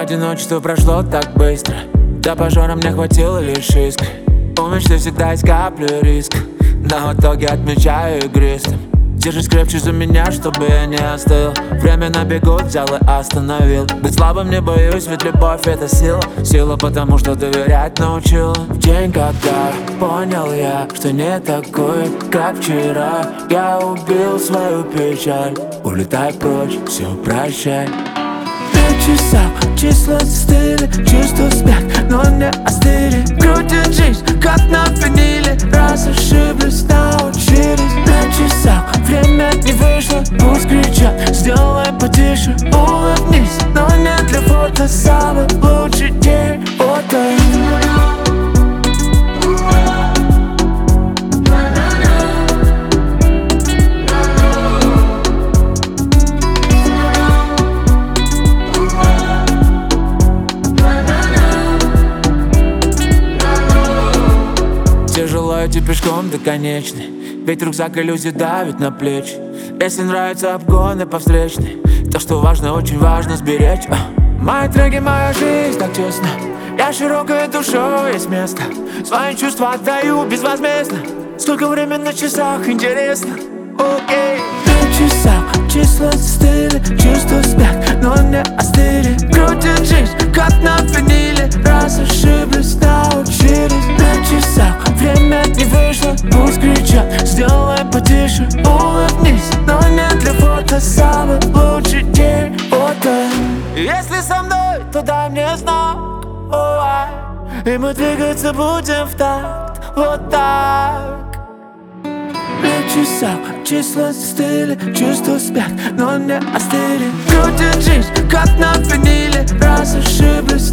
одиночество прошло так быстро. До пожара мне хватило лишь искр. У мечты всегда есть капля риска, но в итоге отмечаю игристым. Держись крепче за меня, чтобы я не остыл. Время на бегу взял и остановил. Быть слабым не боюсь, ведь любовь это сила. Сила, потому что доверять научил. В день, когда понял я, что не такой, как вчера, я убил свою печаль. Улетай прочь, все прощай. На часах числа застыли, чувства спят, но не остыли. Крутит жизнь, как на виниле. Раз ошиблись, научились. На часах время не вышло, пусть кричат, сделай потише. Улыбнись, но не для фото. Самый лучший день фото. Тяжело идти пешком до конечной, ведь рюкзак иллюзий давит на плечи. Если нравятся обгоны по встречной, то, что важно, очень важно сберечь. Мои треки, моя жизнь так честно. Я широкой душой, есть место. Свои чувства отдаю безвозмездно. Сколько времени на часах, интересно. Окей. На часах числа застыли, чувства спят, но не остыли. Крутит жизнь, как на виниле. Раз ошиблись, научились. На часах время не вышло, пусть кричат, сделай потише. Улыбнись, но не для фото. Самый лучший день фото. Если со мной, то дай мне знак, и мы двигаться будем в такт, вот так. На часах числа застыли, чувства спят, но не остыли. Крутит жизнь, как на виниле. Раз ошиблись,